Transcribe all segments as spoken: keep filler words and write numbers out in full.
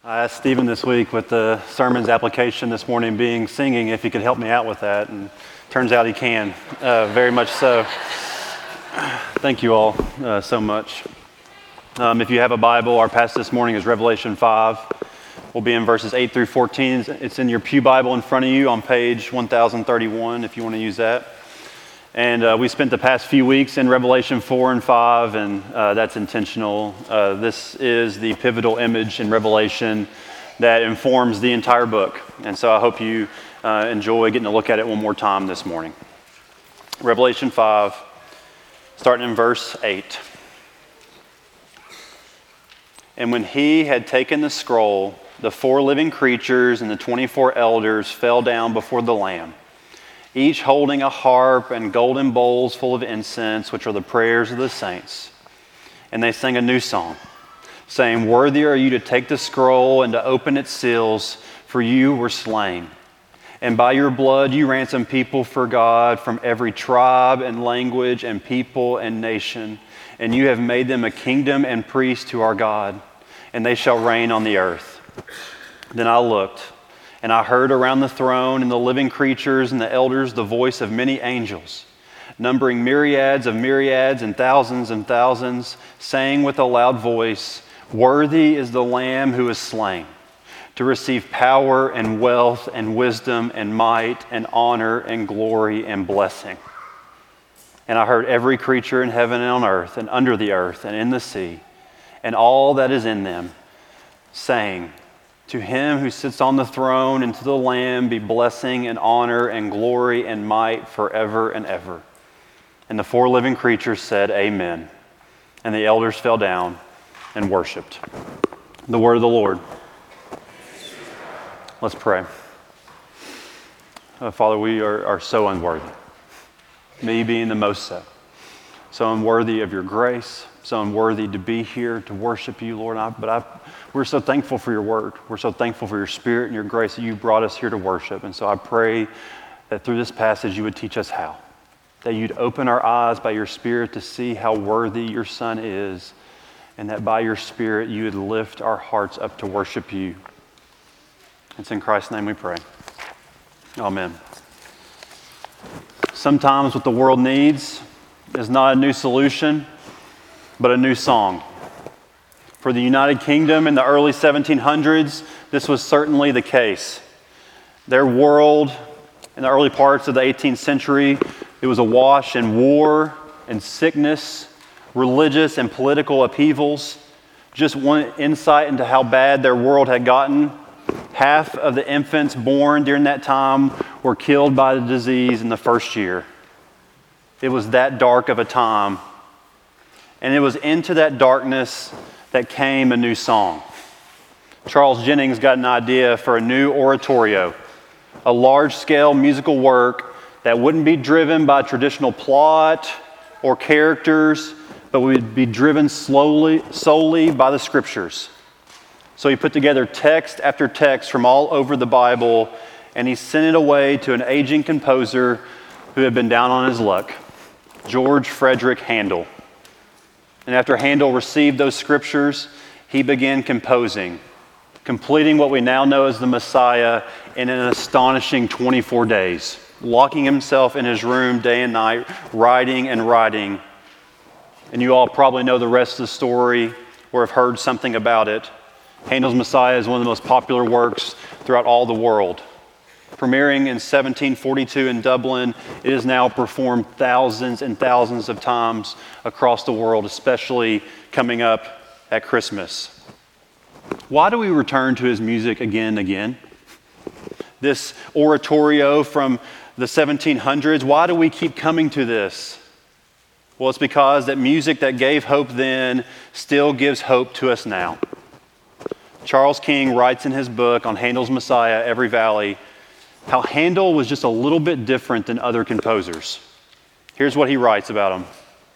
I asked Stephen this week with the sermon's application this morning being singing if he could help me out with that, and turns out he can, uh, very much so. Thank you all uh, so much. Um, if you have a Bible, our passage this morning is Revelation five. We'll be in verses eight through fourteen. It's in your pew Bible in front of you on page one thousand thirty-one if you want to use that. And uh, we spent the past few weeks in Revelation four and five, and uh, that's intentional. Uh, this is the pivotal image in Revelation that informs the entire book. And so I hope you uh, enjoy getting to look at it one more time this morning. Revelation five, starting in verse eight. And when he had taken the scroll, the four living creatures and the twenty-four elders fell down before the Lamb, each holding a harp and golden bowls full of incense, which are the prayers of the saints. And they sang a new song, saying, "Worthy are you to take the scroll and to open its seals, for you were slain. And by your blood you ransomed people for God from every tribe and language and people and nation. And you have made them a kingdom and priests to our God, and they shall reign on the earth." Then I looked, and I heard around the throne and the living creatures and the elders the voice of many angels, numbering myriads of myriads and thousands and thousands, saying with a loud voice, "Worthy is the Lamb who is slain, to receive power and wealth and wisdom and might and honor and glory and blessing." And I heard every creature in heaven and on earth and under the earth and in the sea, and all that is in them, saying, "To him who sits on the throne and to the Lamb be blessing and honor and glory and might forever and ever." And the four living creatures said, "Amen." And the elders fell down and worshiped. The word of the Lord. Let's pray. Uh, Father, we are, are so unworthy, me being the most so. So unworthy of your grace, so unworthy to be here to worship you, Lord. I, but I, we're so thankful for your word. We're so thankful for your spirit and your grace that you brought us here to worship. And so I pray that through this passage you would teach us how. That you'd open our eyes by your spirit to see how worthy your Son is. And that by your spirit you would lift our hearts up to worship you. It's in Christ's name we pray. Amen. Sometimes what the world needs is not a new solution, but a new song. For the United Kingdom in the early seventeen hundreds, this was certainly the case. Their world in the early parts of the eighteenth century, it was awash in war and sickness, religious and political upheavals. Just one insight into how bad their world had gotten. Half of the infants born during that time were killed by the disease in the first year. It was that dark of a time. And it was into that darkness that came a new song. Charles Jennings got an idea for a new oratorio, a large-scale musical work that wouldn't be driven by traditional plot or characters, but would be driven slowly, solely by the scriptures. So he put together text after text from all over the Bible, and he sent it away to an aging composer who had been down on his luck, George Frederick Handel. And after Handel received those scriptures, he began composing, completing what we now know as the Messiah in an astonishing twenty-four days, locking himself in his room day and night, writing and writing. And you all probably know the rest of the story or have heard something about it. Handel's Messiah is one of the most popular works throughout all the world. Premiering in seventeen forty-two in Dublin, it is now performed thousands and thousands of times across the world, especially coming up at Christmas. Why do we return to his music again and again? This oratorio from the seventeen hundreds, why do we keep coming to this? Well, it's because that music that gave hope then still gives hope to us now. Charles King writes in his book on Handel's Messiah, Every Valley, how Handel was just a little bit different than other composers. Here's what he writes about him.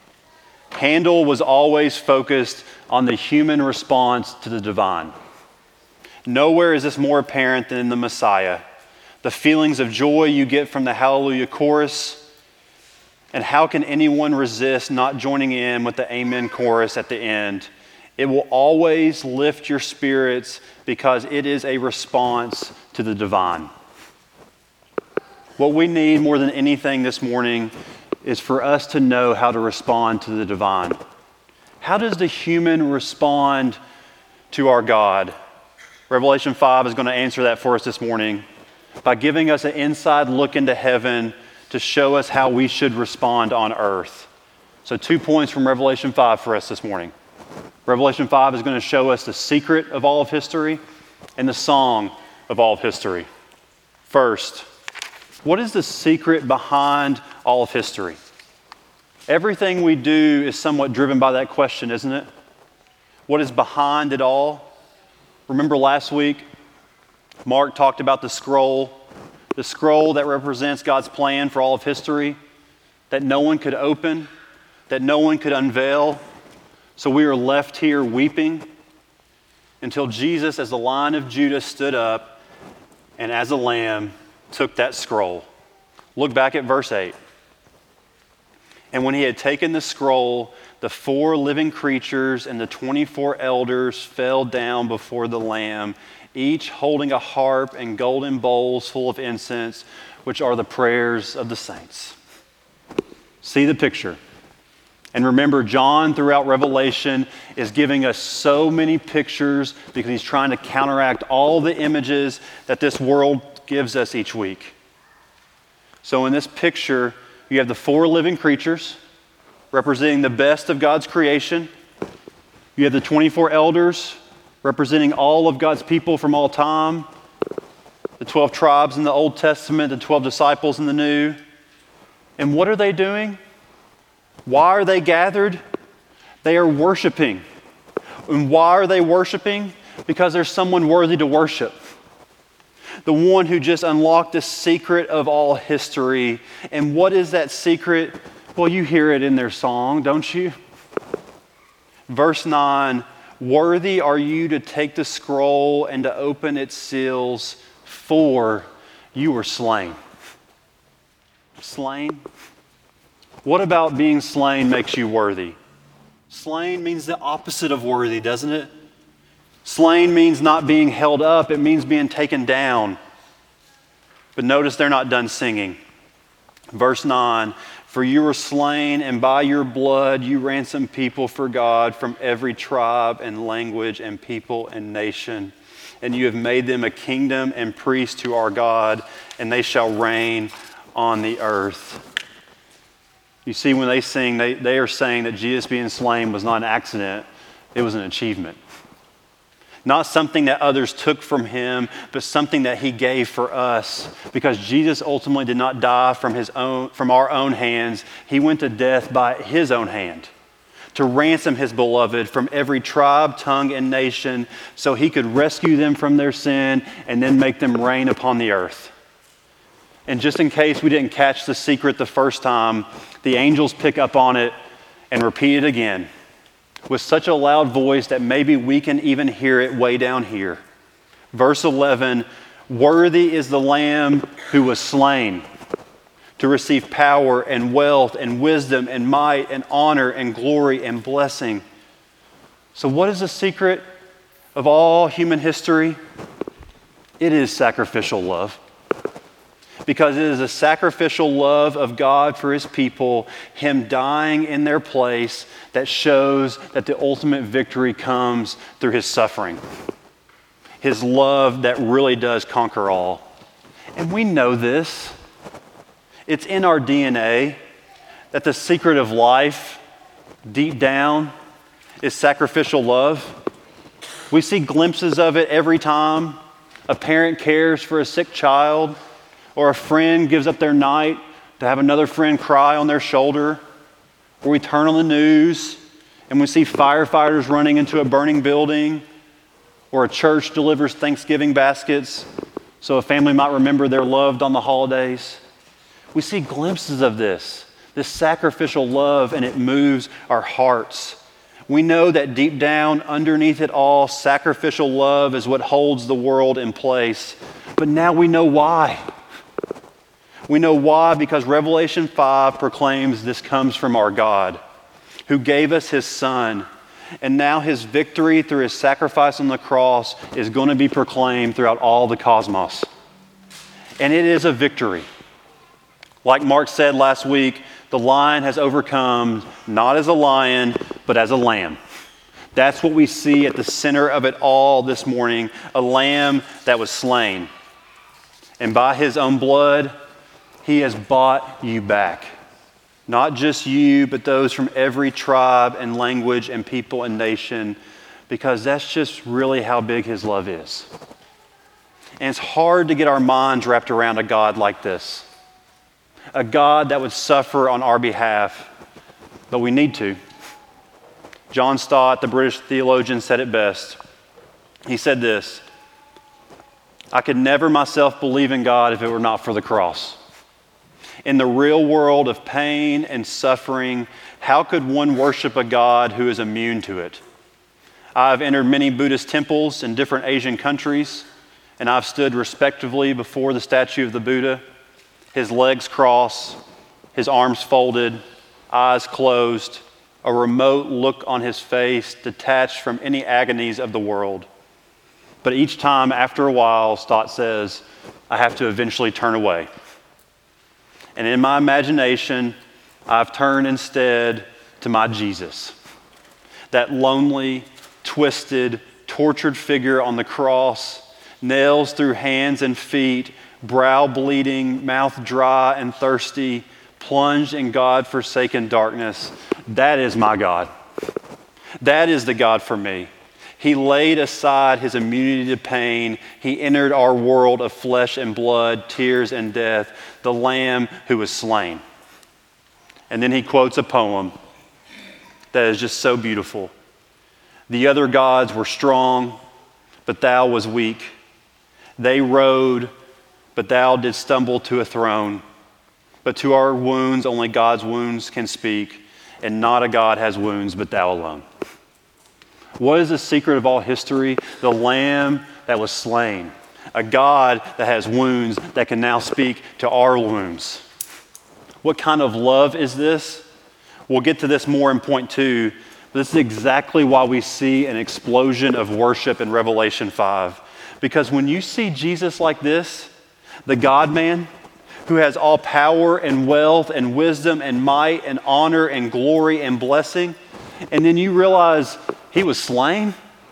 Handel was always focused on the human response to the divine. Nowhere is this more apparent than in the Messiah. The feelings of joy you get from the Hallelujah chorus, and how can anyone resist not joining in with the Amen chorus at the end? It will always lift your spirits because it is a response to the divine. What we need more than anything this morning is for us to know how to respond to the divine. How does the human respond to our God? Revelation five is going to answer that for us this morning by giving us an inside look into heaven to show us how we should respond on earth. So two points from Revelation five for us this morning. Revelation five is going to show us the secret of all of history and the song of all of history. First, what is the secret behind all of history? Everything we do is somewhat driven by that question, isn't it? What is behind it all? Remember last week, Mark talked about the scroll, the scroll that represents God's plan for all of history, that no one could open, that no one could unveil. So we are left here weeping until Jesus, as the Lion of Judah, stood up and as a lamb took that scroll. Look back at verse eight. And when he had taken the scroll, the four living creatures and the twenty-four elders fell down before the Lamb, each holding a harp and golden bowls full of incense, which are the prayers of the saints. See the picture. And remember, John throughout Revelation is giving us so many pictures because he's trying to counteract all the images that this world gives us each week. So in this picture, you have the four living creatures representing the best of God's creation. You have the twenty-four elders representing all of God's people from all time. The twelve tribes in the Old Testament, the twelve disciples in the New. And what are they doing? Why are they gathered? They are worshiping. And why are they worshiping? Because there's someone worthy to worship. The one who just unlocked the secret of all history. And what is that secret? Well, you hear it in their song, don't you? Verse nine, worthy are you to take the scroll and to open its seals, for you were slain. Slain? What about being slain makes you worthy? Slain means the opposite of worthy, doesn't it? Slain means not being held up. It means being taken down. But notice they're not done singing. Verse nine, for you were slain, and by your blood you ransomed people for God from every tribe and language and people and nation. And you have made them a kingdom and priests to our God, and they shall reign on the earth. You see, when they sing, they, they are saying that Jesus being slain was not an accident. It was an achievement. Not something that others took from him, but something that he gave for us. Because Jesus ultimately did not die from his own, from our own hands. He went to death by his own hand to ransom his beloved from every tribe, tongue, and nation so he could rescue them from their sin and then make them reign upon the earth. And just in case we didn't catch the secret the first time, the angels pick up on it and repeat it again with such a loud voice that maybe we can even hear it way down here. Verse eleven, worthy is the Lamb who was slain to receive power and wealth and wisdom and might and honor and glory and blessing. So what is the secret of all human history? It is sacrificial love. Because it is a sacrificial love of God for his people, him dying in their place, that shows that the ultimate victory comes through his suffering. His love that really does conquer all. And we know this. It's in our D N A that the secret of life, deep down, is sacrificial love. We see glimpses of it every time a parent cares for a sick child, or a friend gives up their night to have another friend cry on their shoulder. Or we turn on the news and we see firefighters running into a burning building. Or a church delivers Thanksgiving baskets so a family might remember their loved on the holidays. We see glimpses of this, this sacrificial love, and it moves our hearts. We know that deep down, underneath it all, sacrificial love is what holds the world in place. But now we know why. We know why because Revelation five proclaims this comes from our God, who gave us his Son, And now his victory through his sacrifice on the cross is going to be proclaimed throughout all the cosmos. And it is a victory. Like Mark said last week, the lion has overcome not as a lion, but as a lamb. That's what we see at the center of it all this morning, a lamb that was slain. And by his own blood, he has bought you back. Not just you, but those from every tribe and language and people and nation, because that's just really how big his love is. And it's hard to get our minds wrapped around a God like this. A God that would suffer on our behalf, but we need to. John Stott, the British theologian, said it best. He said this, "I could never myself believe in God if it were not for the cross. In the real world of pain and suffering, how could one worship a God who is immune to it? I've entered many Buddhist temples in different Asian countries, and I've stood respectively before the statue of the Buddha, his legs crossed, his arms folded, eyes closed, a remote look on his face detached from any agonies of the world. But each time, after a while," Stott says, "I have to eventually turn away. And in my imagination, I've turned instead to my Jesus, that lonely, twisted, tortured figure on the cross, nails through hands and feet, brow bleeding, mouth dry and thirsty, plunged in God-forsaken darkness. That is my God. That is the God for me. He laid aside his immunity to pain. He entered our world of flesh and blood, tears and death, the Lamb who was slain." And then he quotes a poem that is just so beautiful. "The other gods were strong, but thou was weak. They rode, but thou didst stumble to a throne. But to our wounds only God's wounds can speak, and not a God has wounds but thou alone." What is the secret of all history? The Lamb that was slain. A God that has wounds that can now speak to our wounds. What kind of love is this? We'll get to this more in point two, but this is exactly why we see an explosion of worship in Revelation five. Because when you see Jesus like this, the God-man, who has all power and wealth and wisdom and might and honor and glory and blessing, and then you realize he was slain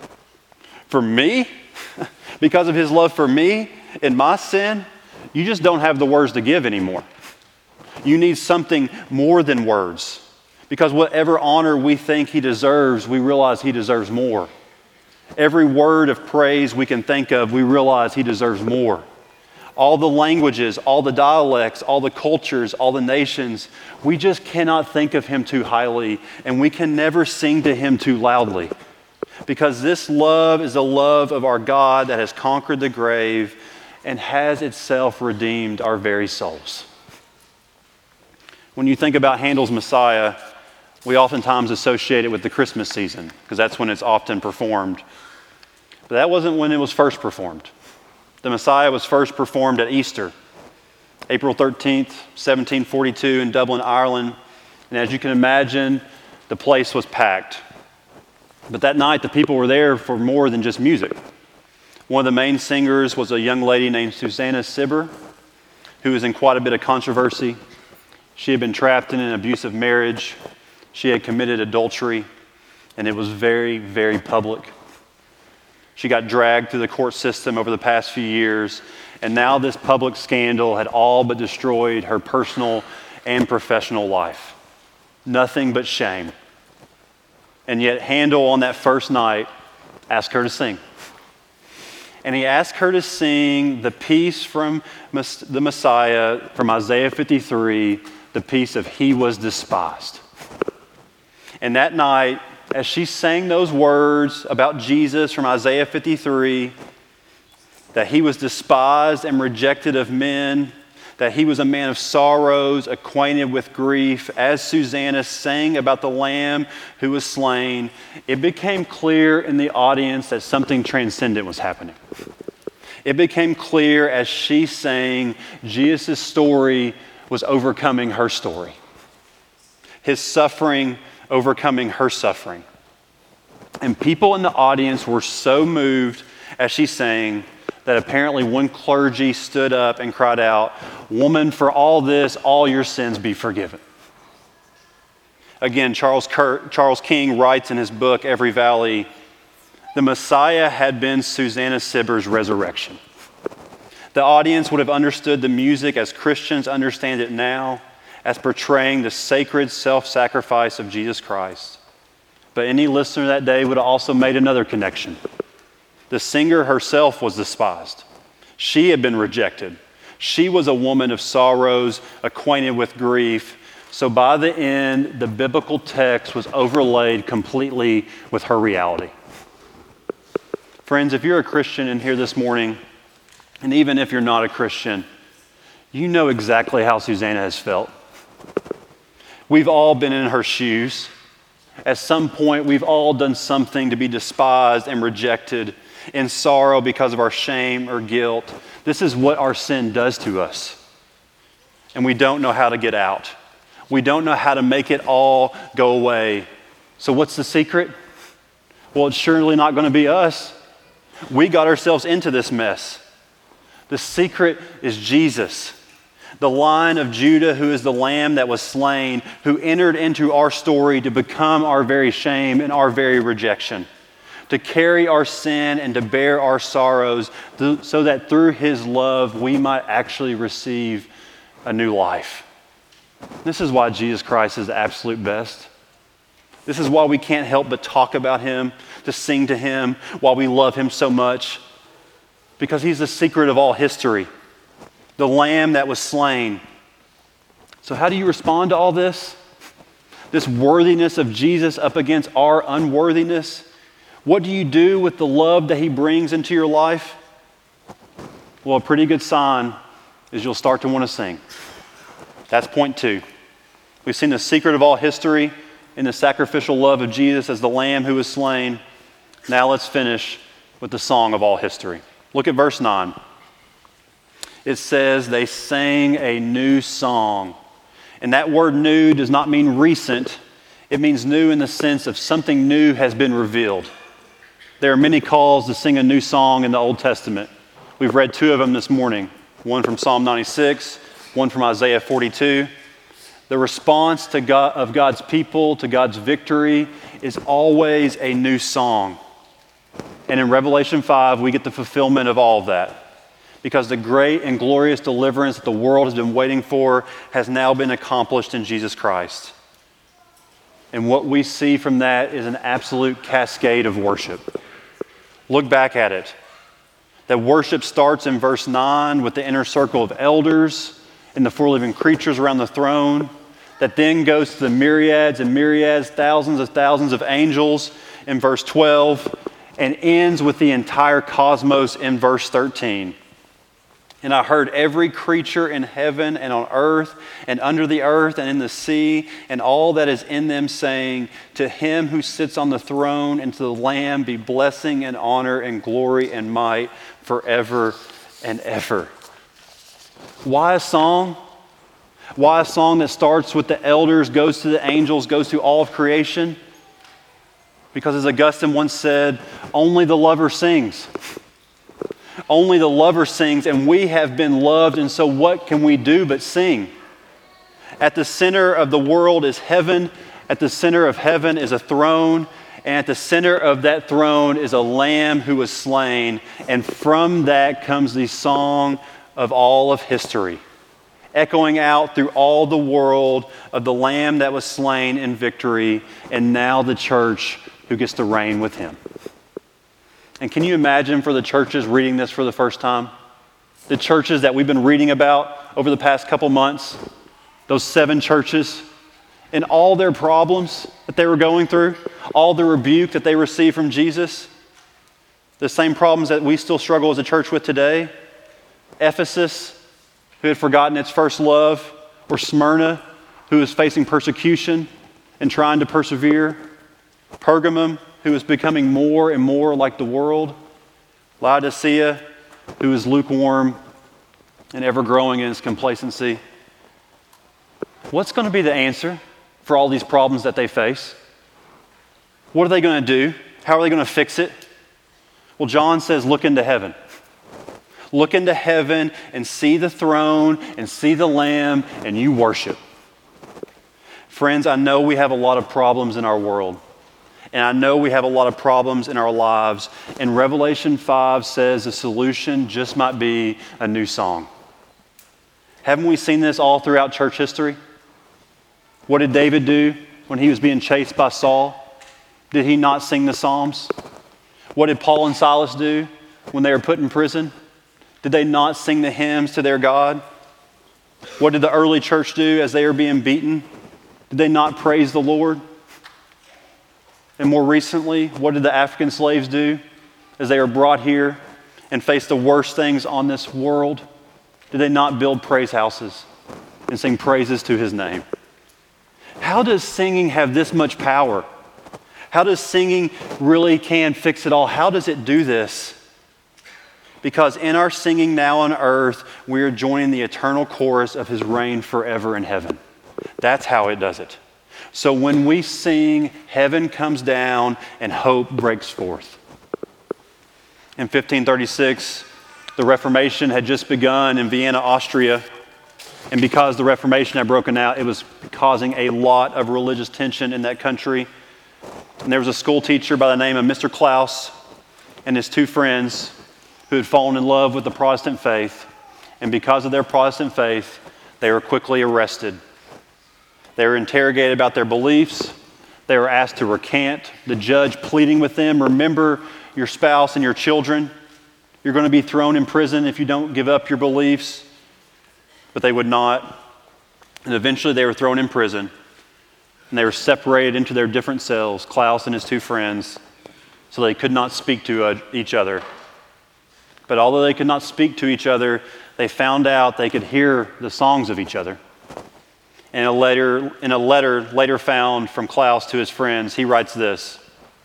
for me because of his love for me and my sin, you just don't have the words to give anymore. You need something more than words, because whatever honor we think he deserves, we realize he deserves more. Every word of praise we can think of, we realize he deserves more. All the languages, all the dialects, all the cultures, all the nations, we just cannot think of him too highly, and we can never sing to him too loudly. Because this love is the love of our God that has conquered the grave and has itself redeemed our very souls. When you think about Handel's Messiah, we oftentimes associate it with the Christmas season, because that's when it's often performed. But that wasn't when it was first performed. The Messiah was first performed at Easter, April thirteenth, seventeen forty-two in Dublin, Ireland. And as you can imagine, the place was packed. But that night, the people were there for more than just music. One of the main singers was a young lady named Susanna Sibber, who was in quite a bit of controversy. She had been trapped in an abusive marriage. She had committed adultery, and it was very, very public. She got dragged through the court system over the past few years, and now this public scandal had all but destroyed her personal and professional life. Nothing but shame. And yet Handel on that first night asked her to sing. And he asked her to sing the piece from the Messiah, from Isaiah fifty-three, the piece of "He was despised." And that night, as she sang those words about Jesus from Isaiah fifty-three, that he was despised and rejected of men, that he was a man of sorrows, acquainted with grief, as Susanna sang about the Lamb who was slain, it became clear in the audience that something transcendent was happening. It became clear as she sang, Jesus' story was overcoming her story. His suffering overcoming her suffering. And people in the audience were so moved as she sang that apparently one clergy stood up and cried out, "Woman, for all this, all your sins be forgiven." Again, Charles, Kurt, Charles King writes in his book, Every Valley, the Messiah had been Susanna Sibber's resurrection. The audience would have understood the music as Christians understand it now, as portraying the sacred self-sacrifice of Jesus Christ. But any listener that day would have also made another connection. The singer herself was despised. She had been rejected. She was a woman of sorrows, acquainted with grief. So by the end, the biblical text was overlaid completely with her reality. Friends, if you're a Christian in here this morning, and even if you're not a Christian, you know exactly how Susanna has felt. We've all been in her shoes. At some point, we've all done something to be despised and rejected in sorrow because of our shame or guilt. This is what our sin does to us. And we don't know how to get out. We don't know how to make it all go away. So what's the secret? Well, it's surely not going to be us. We got ourselves into this mess. The secret is Jesus, the Lion of Judah, who is the Lamb that was slain, who entered into our story to become our very shame and our very rejection, to carry our sin and to bear our sorrows, so that through his love we might actually receive a new life. This is why Jesus Christ is the absolute best. This is why we can't help but talk about him, to sing to him, why we love him so much. Because he's the secret of all history, the Lamb that was slain. So how do you respond to all this? This worthiness of Jesus up against our unworthiness? What do you do with the love that he brings into your life? Well, a pretty good sign is you'll start to want to sing. That's point two. We've seen the secret of all history in the sacrificial love of Jesus as the Lamb who was slain. Now let's finish with the song of all history. Look at verse nine. It says, they sang a new song. And that word new does not mean recent. It means new in the sense of something new has been revealed. There are many calls to sing a new song in the Old Testament. We've read two of them this morning. One from Psalm ninety-six, one from Isaiah forty-two. The response to God, of God's people to God's victory is always a new song. And in Revelation five, we get the fulfillment of all of that. Because the great and glorious deliverance that the world has been waiting for has now been accomplished in Jesus Christ. And what we see from that is an absolute cascade of worship. Look back at it. That worship starts in verse nine with the inner circle of elders and the four living creatures around the throne. That then goes to the myriads and myriads, thousands of thousands of angels in verse twelve, and ends with the entire cosmos in verse thirteen. And I heard every creature in heaven and on earth and under the earth and in the sea and all that is in them saying, to him who sits on the throne and to the Lamb be blessing and honor and glory and might forever and ever. Why a song? Why a song that starts with the elders, goes to the angels, goes through all of creation? Because as Augustine once said, only the lover sings. Only the lover sings, and we have been loved, and so what can we do but sing? At the center of the world is heaven. At the center of heaven is a throne, and at the center of that throne is a Lamb who was slain, and from that comes the song of all of history, echoing out through all the world of the Lamb that was slain in victory, and now the church who gets to reign with him. And can you imagine for the churches reading this for the first time? The churches that we've been reading about over the past couple months, those seven churches, and all their problems that they were going through, all the rebuke that they received from Jesus, the same problems that we still struggle as a church with today. Ephesus, who had forgotten its first love, or Smyrna, who is facing persecution and trying to persevere. Pergamum, who is becoming more and more like the world. Laodicea, who is lukewarm and ever growing in its complacency. What's going to be the answer for all these problems that they face? What are they going to do How are they going to fix it? Well, John says, look into heaven. Look into heaven and see the throne and see the Lamb, and you worship. Friends, I know we have a lot of problems in our world. And I know we have a lot of problems in our lives. And Revelation five says the solution just might be a new song. Haven't we seen this all throughout church history? What did David do when he was being chased by Saul? Did he not sing the Psalms? What did Paul and Silas do when they were put in prison? Did they not sing the hymns to their God? What did the early church do as they were being beaten? Did they not praise the Lord? And more recently, what did the African slaves do as they were brought here and faced the worst things on this world? Did they not build praise houses and sing praises to his name? How does singing have this much power? How does singing really can fix it all? How does it do this? Because in our singing now on earth, we are joining the eternal chorus of his reign forever in heaven. That's how it does it. So when we sing, heaven comes down and hope breaks forth. In fifteen thirty-six, the Reformation had just begun in Vienna, Austria. And because the Reformation had broken out, it was causing a lot of religious tension in that country. And there was a school teacher by the name of Mister Klaus and his two friends who had fallen in love with the Protestant faith. And because of their Protestant faith, they were quickly arrested. They were interrogated about their beliefs. They were asked to recant. The judge pleading with them, remember your spouse and your children. You're going to be thrown in prison if you don't give up your beliefs. But they would not. And eventually they were thrown in prison. And they were separated into their different cells, Klaus and his two friends, so they could not speak to uh, each other. But although they could not speak to each other, they found out they could hear the songs of each other. And a letter, in a letter later found from Klaus to his friends, he writes this: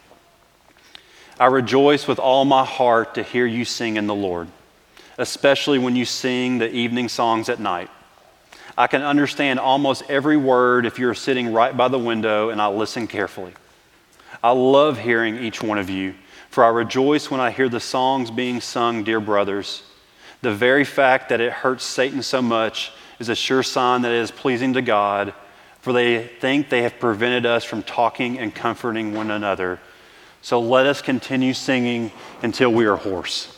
I rejoice with all my heart to hear you sing in the Lord, especially when you sing the evening songs at night. I can understand almost every word if you're sitting right by the window and I listen carefully. I love hearing each one of you, for I rejoice when I hear the songs being sung, dear brothers. The very fact that it hurts Satan so much is a sure sign that it is pleasing to God, for they think they have prevented us from talking and comforting one another. So let us continue singing until we are hoarse.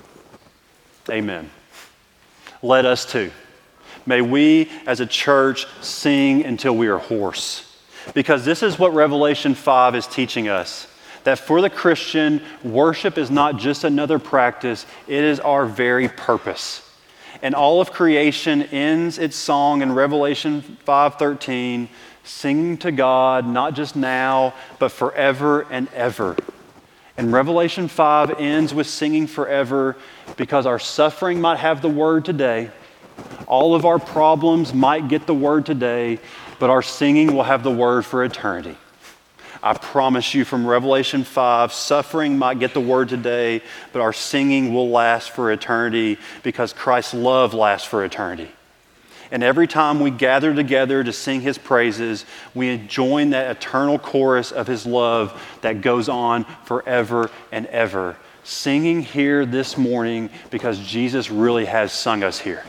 Amen. Let us too. May we as a church sing until we are hoarse. Because this is what Revelation five is teaching us. That for the Christian, worship is not just another practice, it is our very purpose. And all of creation ends its song in Revelation five thirteen, singing to God, not just now, but forever and ever. And Revelation five ends with singing forever because our suffering might have the word today. All of our problems might get the word today, but our singing will have the word for eternity. I promise you from Revelation five, suffering might get the word today, but our singing will last for eternity because Christ's love lasts for eternity. And every time we gather together to sing his praises, we join that eternal chorus of his love that goes on forever and ever. Singing here this morning because Jesus really has sung us here.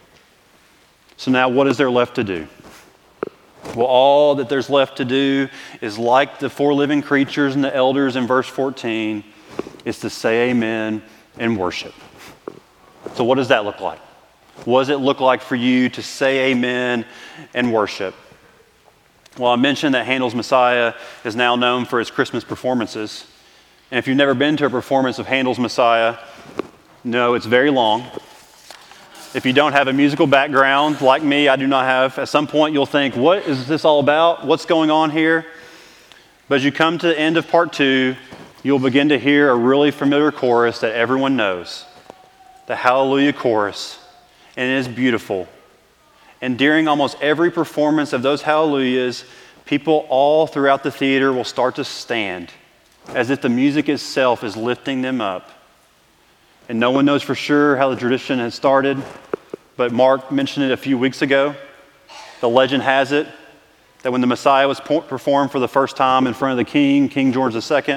So now what is there left to do? Well, all that there's left to do is like the four living creatures and the elders in verse fourteen, is to say amen and worship. So what does that look like? What does it look like for you to say amen and worship? Well, I mentioned that Handel's Messiah is now known for his Christmas performances. And if you've never been to a performance of Handel's Messiah, no, it's very long. If you don't have a musical background like me, I do not have, at some point you'll think, what is this all about? What's going on here? But as you come to the end of part two, you'll begin to hear a really familiar chorus that everyone knows, the Hallelujah chorus, and it is beautiful. And during almost every performance of those Hallelujahs, people all throughout the theater will start to stand as if the music itself is lifting them up. And no one knows for sure how the tradition has started, but Mark mentioned it a few weeks ago. The legend has it that when the Messiah was performed for the first time in front of the king, King George the Second,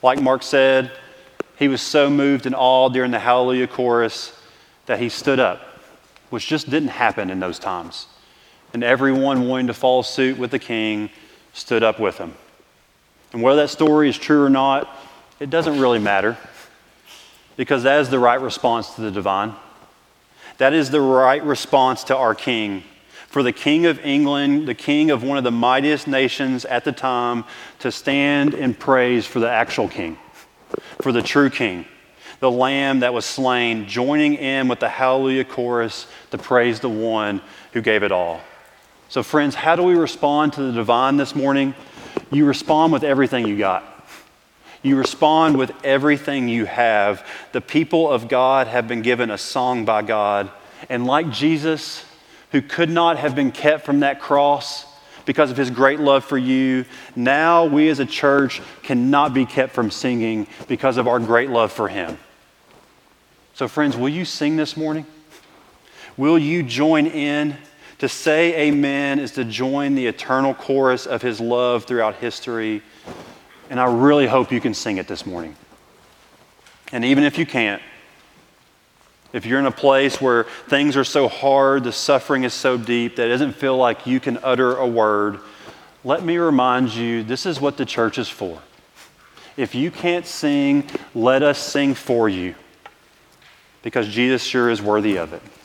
Like Mark said, he was so moved and awed during the Hallelujah chorus that he stood up, which just didn't happen in those times. And everyone wanting to follow suit with the king stood up with him. And whether that story is true or not, it doesn't really matter, because that is the right response to the divine. That is the right response to our king. For the king of England, the king of one of the mightiest nations at the time, to stand in praise for the actual king, for the true king, the lamb that was slain, joining in with the Hallelujah chorus to praise the one who gave it all. So friends, how do we respond to the divine this morning? You respond with everything you got. You respond with everything you have. The people of God have been given a song by God. And like Jesus, who could not have been kept from that cross because of his great love for you, now we as a church cannot be kept from singing because of our great love for him. So friends, will you sing this morning? Will you join in? To say amen is to join the eternal chorus of his love throughout history. And I really hope you can sing it this morning. And even if you can't, if you're in a place where things are so hard, the suffering is so deep that it doesn't feel like you can utter a word, let me remind you, this is what the church is for. If you can't sing, let us sing for you, because Jesus sure is worthy of it.